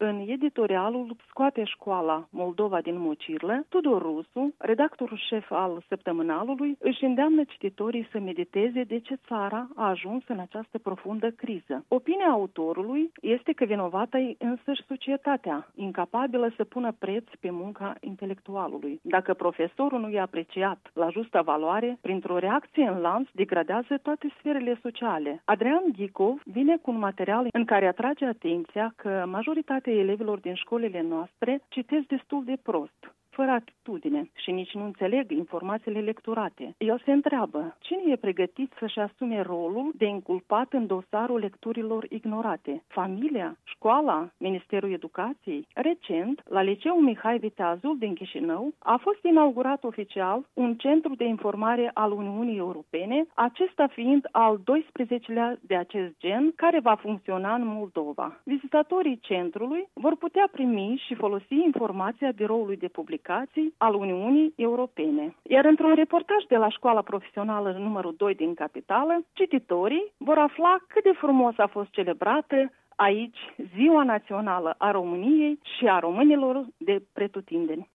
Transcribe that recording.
În editorialul Scoate școala Moldova din mocirlă, Tudor Rusu, redactorul șef al săptămânalului, își îndeamnă cititorii să mediteze de ce țara a ajuns în această profundă criză. Opinia autorului este că vinovată e însăși societatea, incapabilă să pună preț pe munca intelectualului. Dacă profesorul nu e apreciat la justă valoare, printr-o reacție în lanț degradează toate sferele sociale. Adrian Ghicov vine cu un material în care atrage atenția că majoritatea elevilor din școlile noastre citesc destul de prost, fără atitudine și nici nu înțeleg informațiile lecturate. El se întreabă, cine e pregătit să-și asume rolul de inculpat în dosarul lecturilor ignorate? Familia? Școala? Ministerul Educației? Recent, la Liceul Mihai Viteazul din Chișinău, a fost inaugurat oficial un centru de informare al Uniunii Europene, acesta fiind al 12-lea de acest gen, care va funcționa în Moldova. Vizitatorii centrului vor putea primi și folosi informația Biroului de Publicații al Uniunii Europene. Iar într-un reportaj de la Școala Profesională numărul 2 din capitală, cititorii vor afla cât de frumos a fost celebrată aici Ziua Națională a României și a românilor de pretutindeni.